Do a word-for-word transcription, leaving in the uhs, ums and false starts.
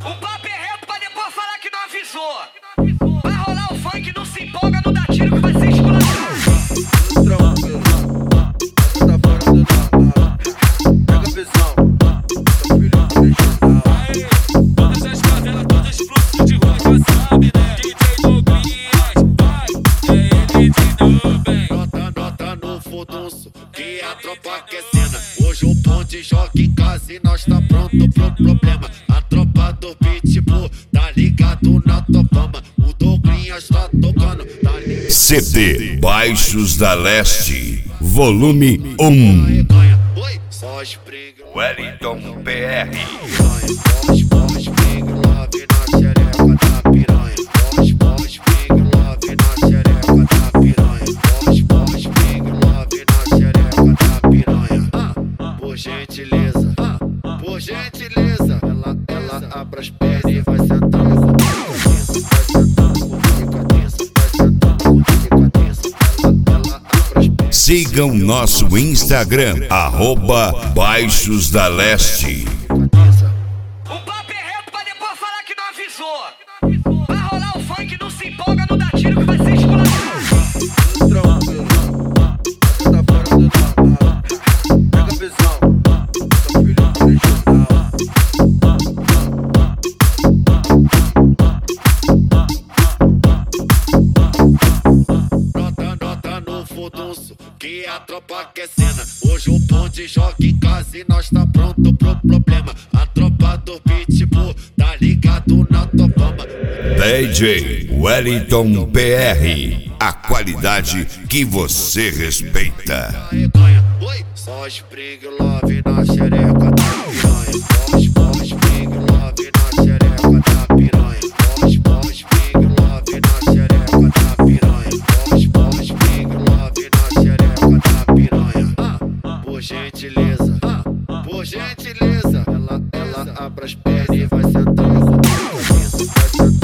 O papo é reto pra depois falar que não avisou. Vai rolar o funk, não se empolga, não dá tiro que vai ser esculachado. Tranquilo, essa tá fora do normal. Pega a visão, seu filho do regional. Aí, todas as favelas, todos os fluxos de rua já sabe, né? D J Douglas, vai, é ele de bem. Nota, nota no furdunço, que a tropa quer cena. Hoje o ponte joga em casa e nós tá pronto pro problema. A tropa do Pitbull tá ligado na tua fama. O Douglas tá tocando, tá ligado. C D Baixos da Leste, volume um. Oi, só spring, Wellington P R. só spring, love na xereca da piranha. Só spring, love na xereca da piranha. Só spring, love na xereca da piranha. Ah, por gentileza, ah, por gentileza. Ela, ela abre as pernas e vai sentando com delicadeza. Vai sentando com delicadeza. Vai sentando com delicadeza. Ela, ela abre as pernas. Sigam nosso Instagram, arroba Baixos da Leste. O papo é reto pra depois falar que não avisou. Vai rolar o funk, não se empolga, não dá tiro que vai ser esculachado. Tranquilo, essa tá fora do normal. Pega a visão, seu filho do regional. Nota, nota no furdunço, que a tropa quer cena. Hoje o ponte joga em casa e nós tá pronto pro problema. A tropa do Pitbull tá ligado na tua fama. D J Wellington P R. A qualidade que você respeita. Oi, só spring love na xereca da piranha. Só spring love na xereca da piranha. Só spring love na xereca da piranha. Só spring love na xereca da piranha. Ah, por gentileza, ah, por gentileza. Ela, ela abre as pernas e vai sentando com delicadeza. Vai sentando